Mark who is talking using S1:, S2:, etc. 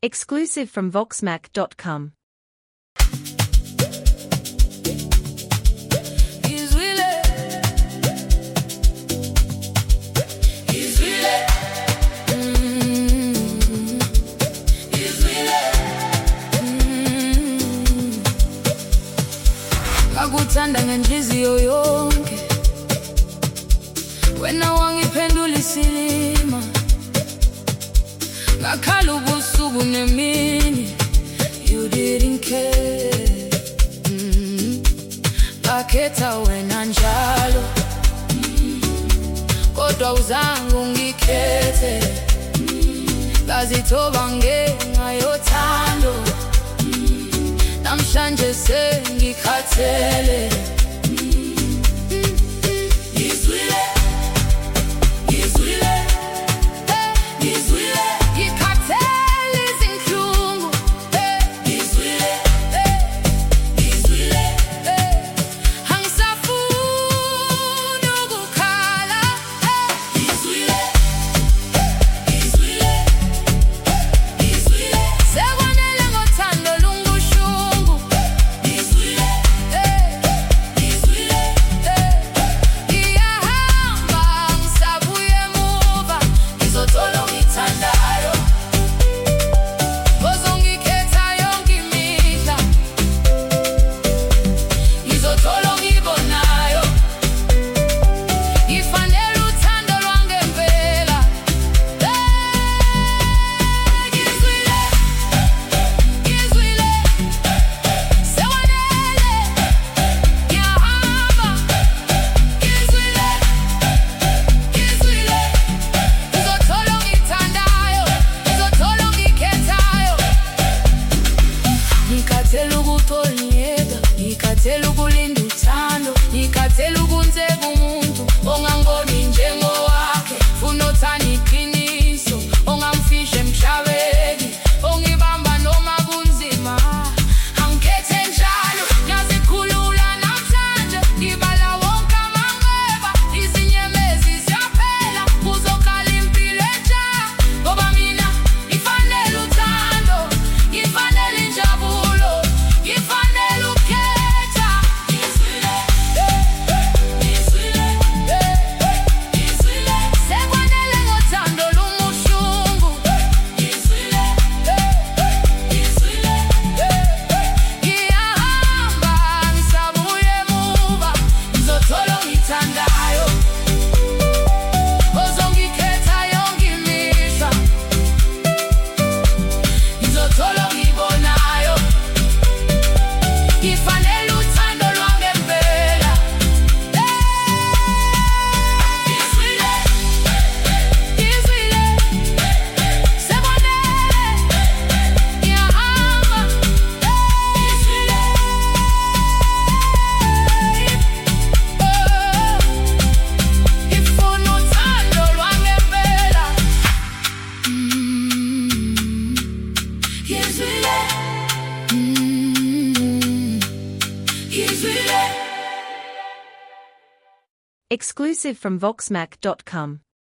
S1: Exclusive from Voxmac.com.
S2: Ngakuthanda ngenhliziyo yonke, wena wangiphendula isilima, ngakhala ubusuku nemini, you didn't care. Ngakhetha wena njalo, kodwa uzange ungikhethe, ngazithoba ngenxa yothando, namhlanje sengikhathele. Ngikhathela ukulinda uthando, ngikhathela ukunzeba umuntu ongangoni njengowakhe, funa uthanda iqiniso ongamfisha emhlabeni, ongibamba noma kunzima, angikhethe njalo, ngiyazikhulula namhlanje, ngibala wonke amanxeba, izinyembezi ziyaphela, kuzoqala impilo entsha, ngoba mina ngifanele uthando, ngifanele injabulo, ngifanele
S1: Exclusive from Voxmac.com.